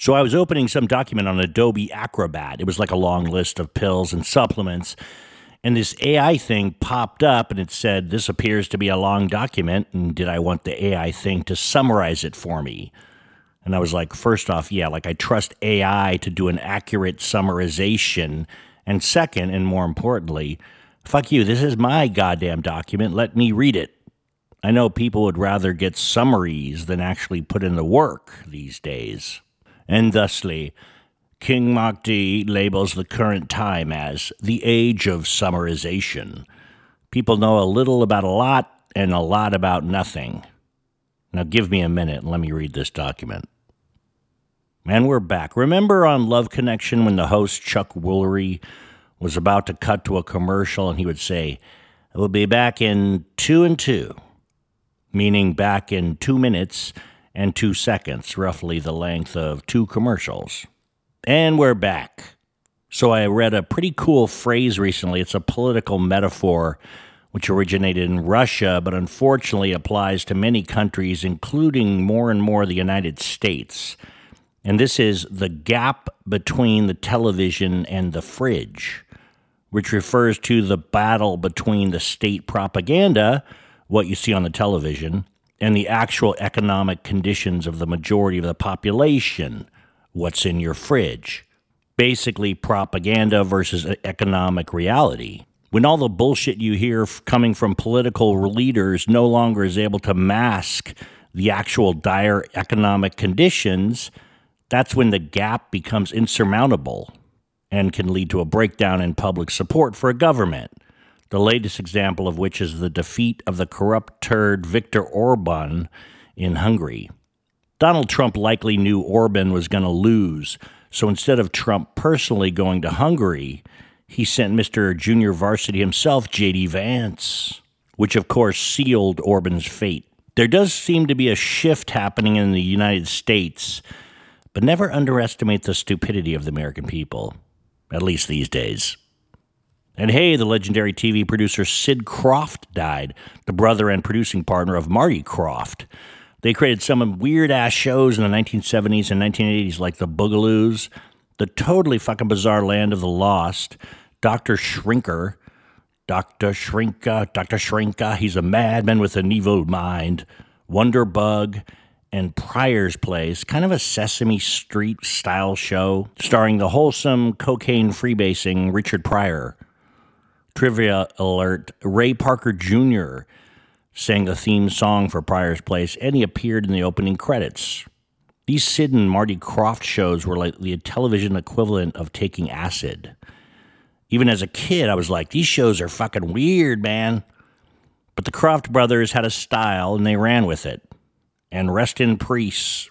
So I was opening some document on Adobe Acrobat. It was like a long list of pills and supplements. And this AI thing popped up and it said, this appears to be a long document. And did I want the AI thing to summarize it for me? And I was like, first off, yeah, like I trust AI to do an accurate summarization. And second, and more importantly, fuck you, this is my goddamn document. Let me read it. I know people would rather get summaries than actually put in the work these days. And thusly, King Mahdi labels the current time as the age of summarization. People know a little about a lot and a lot about nothing. Now give me a minute and let me read this document. And we're back. Remember on Love Connection when the host Chuck Woolery was about to cut to a commercial and he would say, "We'll be back in 2 and 2," meaning back in 2 minutes and 2 seconds, roughly the length of 2 commercials. And we're back. So I read a pretty cool phrase recently. It's a political metaphor which originated in Russia, but unfortunately applies to many countries, including more and more the United States. And this is the gap between the television and the fridge, which refers to the battle between the state propaganda, what you see on the television, and the actual economic conditions of the majority of the population, what's in your fridge. Basically, propaganda versus economic reality. When all the bullshit you hear coming from political leaders no longer is able to mask the actual dire economic conditions, that's when the gap becomes insurmountable and can lead to a breakdown in public support for a government. The latest example of which is the defeat of the corrupt turd Viktor Orban in Hungary. Donald Trump likely knew Orban was going to lose, so instead of Trump personally going to Hungary, he sent Mr. Junior Varsity himself, J.D. Vance, which of course sealed Orban's fate. There does seem to be a shift happening in the United States, but never underestimate the stupidity of the American people, at least these days. And hey, the legendary TV producer Sid Croft died, the brother and producing partner of Marty Croft. They created some weird-ass shows in the 1970s and 1980s like The Boogaloos, The Totally Fucking Bizarre Land of the Lost, Dr. Shrinker, he's a madman with an evil mind, Wonder Bug, and Pryor's Place, kind of a Sesame Street-style show starring the wholesome cocaine freebasing Richard Pryor. Trivia alert, Ray Parker Jr. sang the theme song for Pryor's Place, and he appeared in the opening credits. These Sid and Marty Croft shows were like the television equivalent of taking acid. Even as a kid, I was like, these shows are fucking weird, man. But the Croft brothers had a style, and they ran with it. And rest in peace,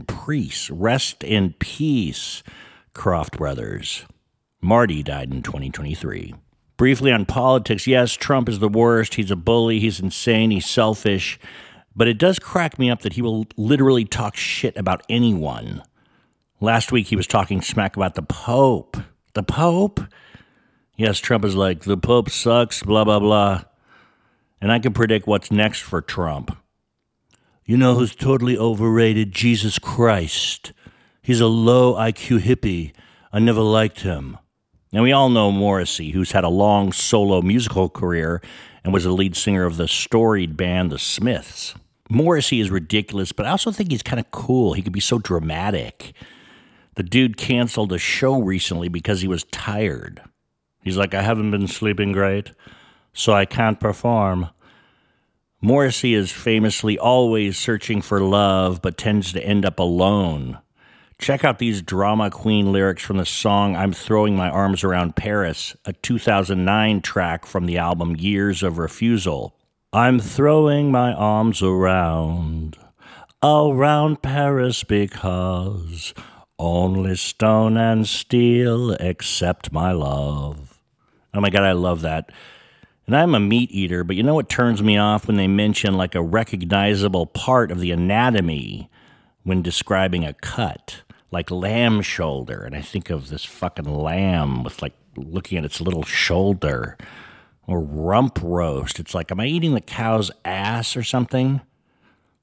Croft brothers. Marty died in 2023. Briefly on politics, yes, Trump is the worst. He's a bully. He's insane. He's selfish. But it does crack me up that he will literally talk shit about anyone. Last week, he was talking smack about the Pope. The Pope? Yes, Trump is like, the Pope sucks, blah, blah, blah. And I can predict what's next for Trump. You know who's totally overrated? Jesus Christ. He's a low IQ hippie. I never liked him. And we all know Morrissey, who's had a long solo musical career and was the lead singer of the storied band The Smiths. Morrissey is ridiculous, but I also think he's kind of cool. He could be so dramatic. The dude canceled a show recently because he was tired. He's like, I haven't been sleeping great, so I can't perform. Morrissey is famously always searching for love, but tends to end up alone. Check out these drama queen lyrics from the song I'm Throwing My Arms Around Paris, a 2009 track from the album Years of Refusal. I'm throwing my arms around Paris because only stone and steel accept my love. Oh my God, I love that. And I'm a meat eater, but you know what turns me off when they mention like a recognizable part of the anatomy when describing a cut, like lamb shoulder. And I think of this fucking lamb with like looking at its little shoulder, or rump roast. It's like, am I eating the cow's ass or something?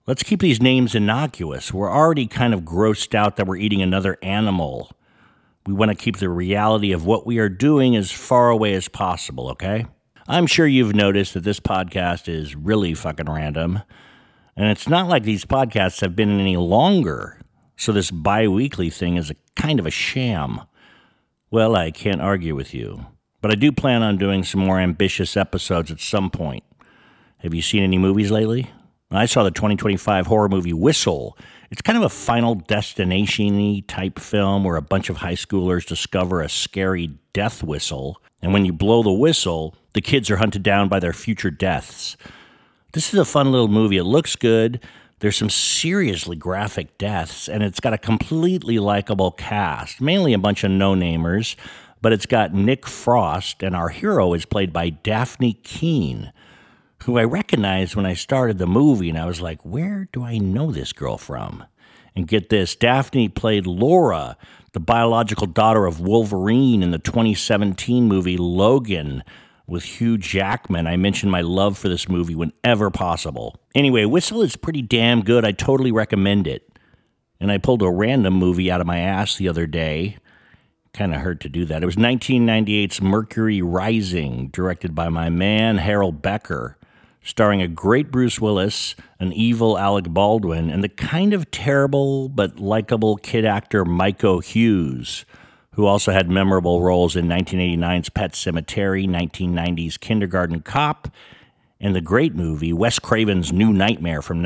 Let's keep these names innocuous. We're already kind of grossed out that we're eating another animal. We want to keep the reality of what we are doing as far away as possible, okay? I'm sure you've noticed that this podcast is really fucking random. And it's not like these podcasts have been any longer. So this bi-weekly thing is a kind of a sham. Well, I can't argue with you. But I do plan on doing some more ambitious episodes at some point. Have you seen any movies lately? I saw the 2025 horror movie Whistle. It's kind of a Final Destination-y type film where a bunch of high schoolers discover a scary death whistle. And when you blow the whistle, the kids are hunted down by their future deaths. This is a fun little movie. It looks good. There's some seriously graphic deaths, and it's got a completely likable cast, mainly a bunch of no-namers, but it's got Nick Frost, and our hero is played by Daphne Keane, who I recognized when I started the movie, and I was like, where do I know this girl from? And get this, Daphne played Laura, the biological daughter of Wolverine in the 2017 movie Logan with Hugh Jackman. I mention my love for this movie whenever possible. Anyway, Whistle is pretty damn good. I totally recommend it. And I pulled a random movie out of my ass the other day. Kind of hurt to do that. It was 1998's Mercury Rising, directed by my man Harold Becker, starring a great Bruce Willis, an evil Alec Baldwin, and the kind of terrible but likable kid actor Micah Hughes, who also had memorable roles in 1989's Pet Sematary, 1990's Kindergarten Cop, and the great movie Wes Craven's New Nightmare from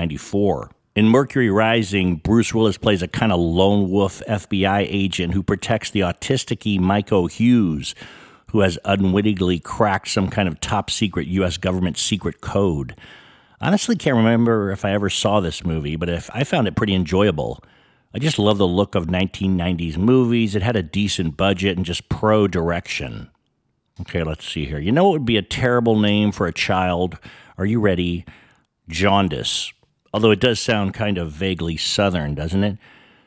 1994. In Mercury Rising, Bruce Willis plays a kind of lone wolf FBI agent who protects the autistic-y Micah Hughes, who has unwittingly cracked some kind of top-secret U.S. government secret code. Honestly, can't remember if I ever saw this movie, but I found it pretty enjoyable. I just love the look of 1990s movies. It had a decent budget and just pro direction. Okay, let's see here. You know what would be a terrible name for a child? Are you ready? Jaundice. Although it does sound kind of vaguely Southern, doesn't it?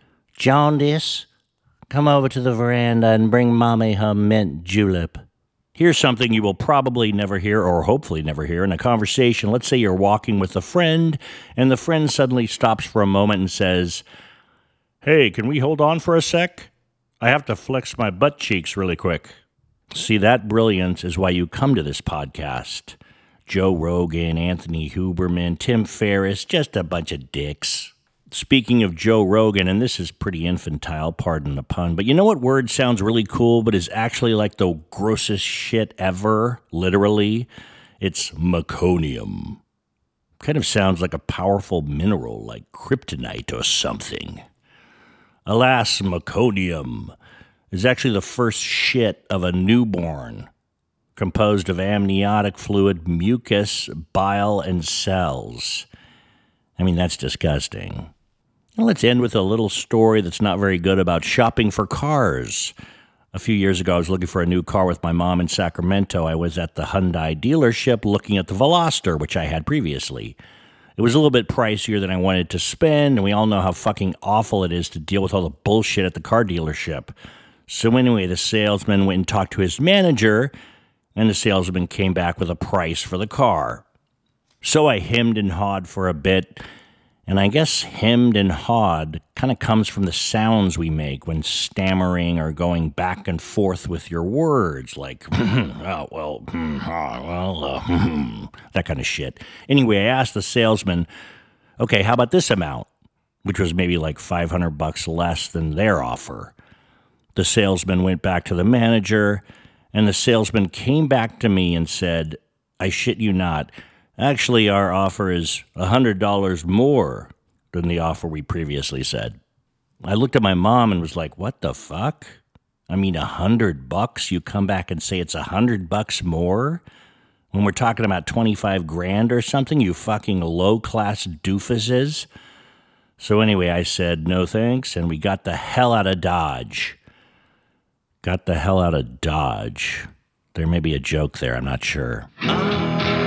Jaundice, come over to the veranda and bring Mommy her mint julep. Here's something you will probably never hear, or hopefully never hear, in a conversation. Let's say you're walking with a friend, and the friend suddenly stops for a moment and says, "Hey, can we hold on for a sec? I have to flex my butt cheeks really quick." See, that brilliance is why you come to this podcast. Joe Rogan, Anthony Huberman, Tim Ferriss, just a bunch of dicks. Speaking of Joe Rogan, and this is pretty infantile, pardon the pun, but you know what word sounds really cool but is actually like the grossest shit ever, literally? It's meconium. Kind of sounds like a powerful mineral like kryptonite or something. Alas, meconium is actually the first shit of a newborn, composed of amniotic fluid, mucus, bile, and cells. I mean, that's disgusting. Well, let's end with a little story that's not very good about shopping for cars. A few years ago, I was looking for a new car with my mom in Sacramento. I was at the Hyundai dealership looking at the Veloster, which I had previously. It was a little bit pricier than I wanted to spend, and we all know how fucking awful it is to deal with all the bullshit at the car dealership. So anyway, the salesman went and talked to his manager, and the salesman came back with a price for the car. So I hemmed and hawed for a bit, and I guess hemmed and hawed kind of comes from the sounds we make when stammering or going back and forth with your words, like, that kind of shit. Anyway, I asked the salesman, okay, how about this amount? Which was maybe like $500 less than their offer. The salesman went back to the manager, and the salesman came back to me and said, I shit you not, actually our offer is $100 more than the offer we previously said. I looked at my mom and was like, what the fuck? I mean, $100? You come back and say it's $100 more? When we're talking about 25 grand or something, you fucking low-class doofuses? So anyway, I said, no thanks, and we got the hell out of Dodge. Got the hell out of Dodge. There may be a joke there, I'm not sure.